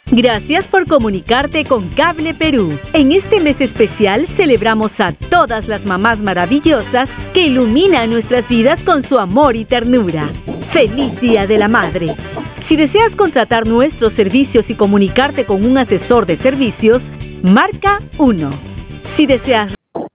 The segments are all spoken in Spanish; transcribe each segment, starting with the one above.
Gracias por comunicarte con Cable Perú. En este mes especial celebramos a todas las mamás maravillosas que iluminan nuestras vidas con su amor y ternura. ¡Feliz Día de la Madre! Si deseas contratar nuestros servicios y comunicarte con un asesor de servicios, marca 1. Si deseas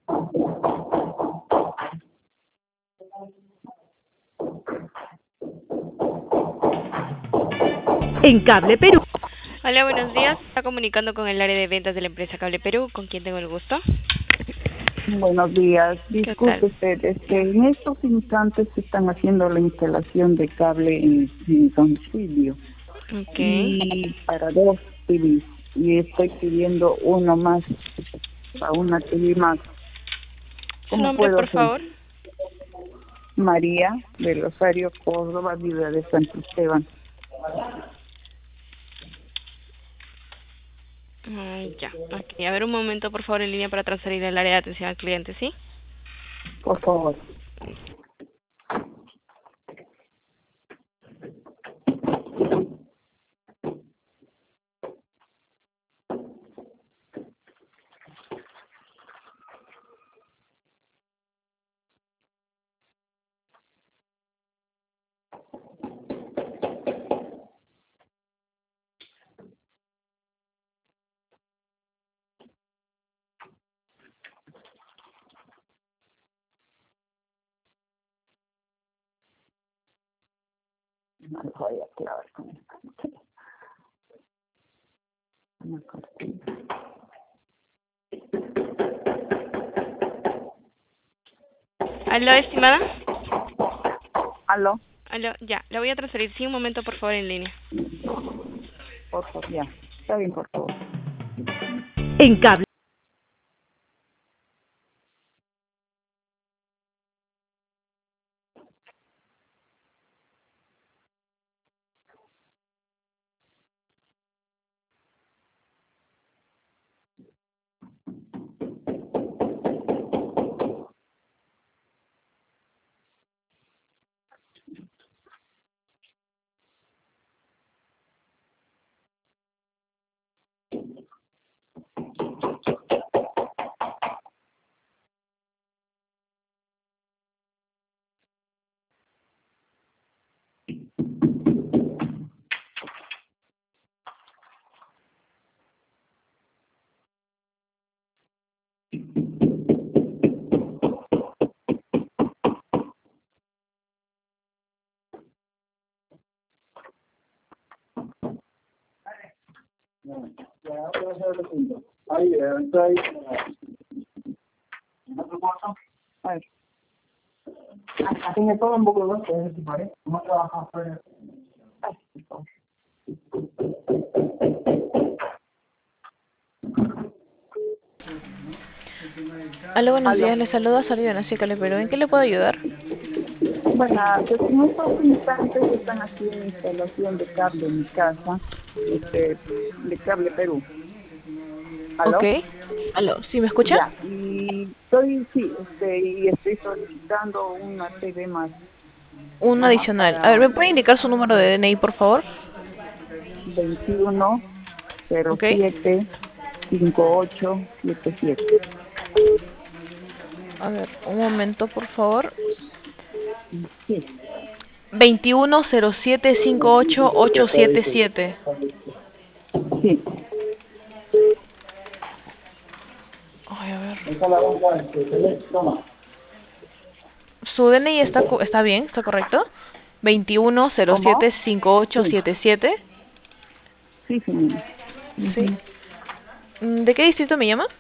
en Cable Perú. Hola, buenos días. Está comunicando con el área de ventas de la empresa Cable Perú. ¿Con quién tengo el gusto? Buenos días. ¿Qué tal? Disculpe usted, en estos instantes se están haciendo la instalación de cable en mi domicilio. Ok. Y para 2 TVs. Y estoy pidiendo uno más, a una TV más. ¿Su ¿Cómo nombre, puedo por hacer? favor? María de Rosario Córdoba, viuda de Santo Esteban. Ya. Ok. A ver, un momento, por favor, en línea para transferir al área de atención al cliente, ¿sí? Por favor. No lo voy a clavar con esto. Una cortina. ¿Aló, estimada? ¿Aló? Aló, ya. La voy a transferir. Sí, un momento, por favor, en línea. Por favor, ya. Está bien, por favor. En Cable. Ahí, está ahí. A ver. Así me toma un poco de gusto, ¿te parece? No trabajas afuera. Ay, por favor. Aló, buenos Aló. días. Les saluda Salida Nací Cable Perú. ¿En qué le puedo ayudar? Bueno, pues en estos instantes están haciendo instalación de cable en mi casa, de Cable Perú. Ok. ¿Aló? Aló, ¿sí me escucha? Ya, y y estoy solicitando una TV más. Un Ajá, adicional. A ver, para ¿me puede indicar su número de DNI, por favor? 21 Ok. 07 5877. A ver, un momento, por favor. Sí, 2107588877. sí. Ay, a ver. Esa la vamos a ver, toma. Su DNI está bien, está correcto. ¿Cómo? Sí, 21075877. sí, señor. Sí. Ujú. ¿De qué distrito me llama?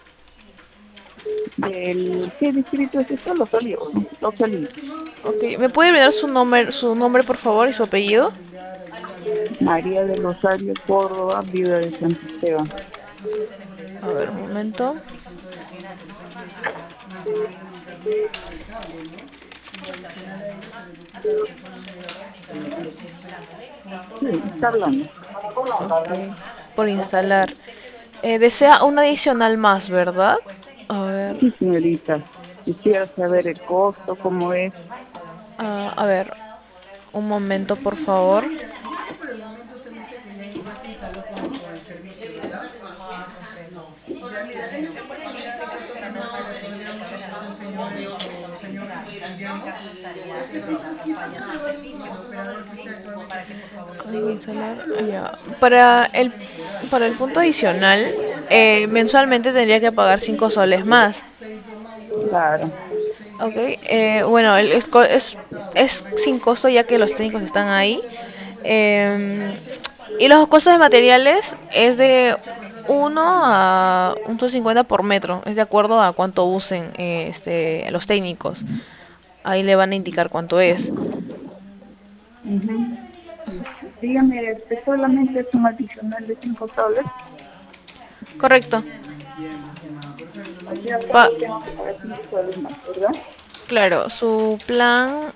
¿Qué distrito es esto? Los Olivos, ¿no? Los Olivos. Ok. ¿Me puede brindar su nombre, por favor, y su apellido? María del Rosario Córdoba, viuda de Santo Esteban. A ver, un momento. Sí, está hablando. Ok. Por instalar. Desea un adicional más, ¿verdad? A ver. Sí, señorita. Quisiera saber el costo, cómo es. A ver. Un momento, por favor. Código insular, ya. Para el punto adicional, mensualmente tendría que pagar 5 soles más. Claro. Ok, bueno, es sin costo ya que los técnicos están ahí. Em, y los costos de materiales es de 1 a 1,50 por metro. Es de acuerdo a cuánto usen los técnicos. Ahí le van a indicar cuánto es. Ujú. Dígame, solamente es un adicional de 5 soles. Correcto. O sea, Pa- solo tengo que pagar 5 soles más, ¿verdad? claro, su plan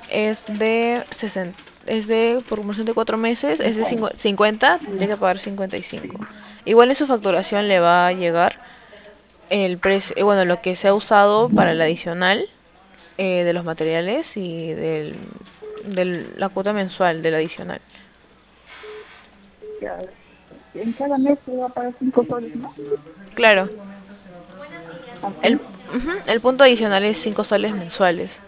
por promoción de 4 meses, es de 50, tendría que pagar 55. Igual en su facturación le va a llegar el precio, bueno, lo que se ha usado para el adicional de los materiales y la cuota mensual del adicional. Ya, en cada mes se va a pagar 5 soles más. Claro, el, Así, el punto adicional es 5 soles mensuales.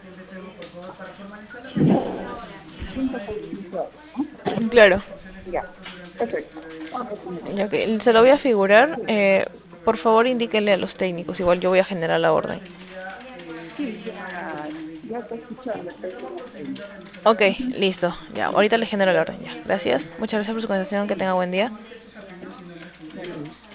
5 soles mensuales, ¿no? Claro, Ya, perfecto. Ahora sí me ya dice. que se lo voy a figurar, por favor indíquenle a los técnicos, igual yo voy a generar la orden. Sí, ya está escuchando el precio del técnico. Ok, listo, ya, ahorita le genero la orden, ya. Gracias, muchas gracias por su contestación, que tenga buen día. Buen día.